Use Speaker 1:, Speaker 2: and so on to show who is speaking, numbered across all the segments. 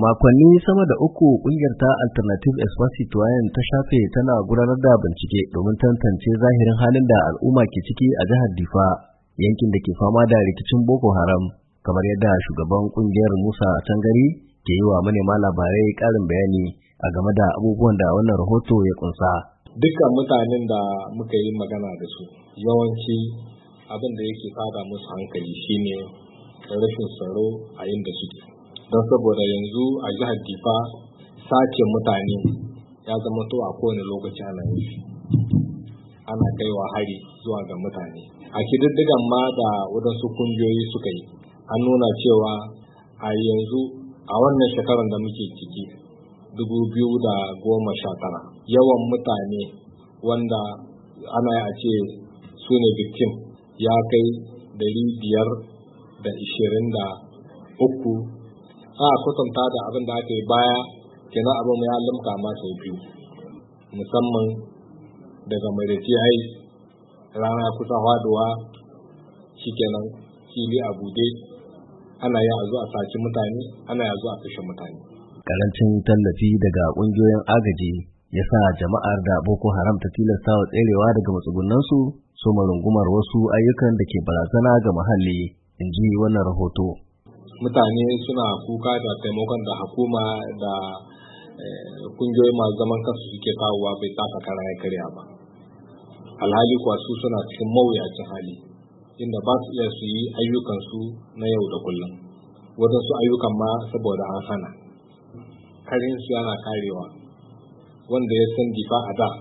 Speaker 1: Makonni sama da uku kungiyar ta Alternative Espace Citoyen ta shafe tana gudanar da bincike domin tantance zahirin halin da al'umma ke ciki a jihar Difa, yankin da ke fama da rikicin Boko Haram, kamar yadda shugaban kungiyar Musa Tangari ke yi wa manema labarai ƙarin bayani a game da abubuwan da wannan rahoto ya kunsa.
Speaker 2: Dukkan mutanen da muka yi magana da su yawanci abin da yake tada musu hankali shine rashin tsaro a inda suke. Don saboda yanzu a jihar Difa sace mutane ya zama to a kowane lokaci ana yi, ana kaiwa hari zuwa ga mutane. A kididdigan ma da wadansu kungiyoyi suka yi, an nuna cewa a yanzu a wannan shekarar da muke ciki 2019 yawan mutane wanda ana a ce su ne victim ya kai 523. a kwatanta da abin da aka yi baya kenan abin ya limka ma sau biyu, musamman daga mai da ai rana kusa faduwa shikenan fili a bude ana yin a zo a saci mutane, ana yin a zo a kashe mutane.
Speaker 1: Karancin tallafi daga kungiyoyin agaji ya sa jama'ar da Boko Haram ta tilasta wa tserewa daga matsugunansu su rungumar wasu ayyukan da ke barazana ga muhalli, in ji wannan rahoto.
Speaker 2: Mutane suna kuka da taimakon da hukuma da kungiyoyi masu zaman kansu suke kawowa bai taka kara ya karya ba. Alhali kuwa su suna cikin mawuyacin hali inda ba su iya su yi ayyukansu na yau da kullum. Wadansu ayyukan ma saboda an hana. Karinsu yana karewa. Wanda ya san Difa a da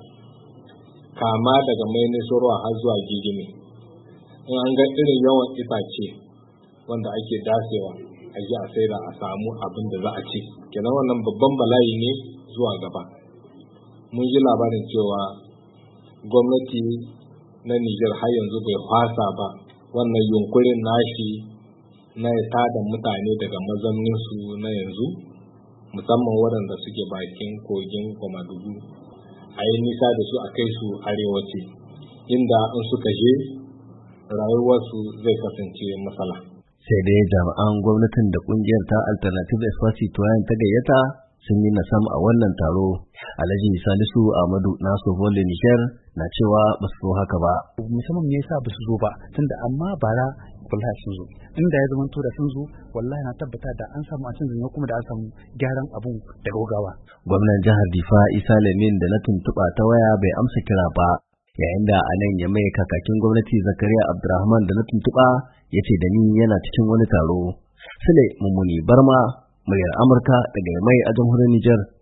Speaker 2: kama daga mai nisorwa har zuwa gigime. In an ga irin yawan itace wanda ake dasewa a ji a saida a samu abin da za a ci, kenan wannan babban bala'i ne zuwa gaba. Mun ji labarin cewa gwamnati na Nijar har yanzu bai fasa ba wannan yunkurin nashi na ya tada mutane daga mazauninsu na yanzu, musamman waɗanda suke bakin kogin Komadugu, a yi nisa da su a kai su arewaci inda in suka je rayuwarsu zai kasance matsala.
Speaker 1: Sai dai jami'an gwamnatin da kungiyar ta Alternative Espace Citoyen ta gayyata sun yi nasam a wannan taro. Alhaji Salisu Ahmadu na Sovolle Niger na cewa ba su so haka ba.
Speaker 3: Musamman me yasa ba su zo ba, tunda amma bara wallahi sun zo. Inda ya zama da sun zo wallahi na tabbata da an samu a canjin kuma da an samu gyaran abu da gaugawa.
Speaker 1: Gwamnan jihar Difa Isa Lamin da na tuntuɓa ta waya bai amsa kira ba. Yayin da a nan ya mai kakakin gwamnati Zakariya Abdurrahman da na tuntuɓa ya ce da ni yana cikin wani taro. Sule Mummuni Barma, muryar Amurka daga Yamai a jamhuriyar Nijar.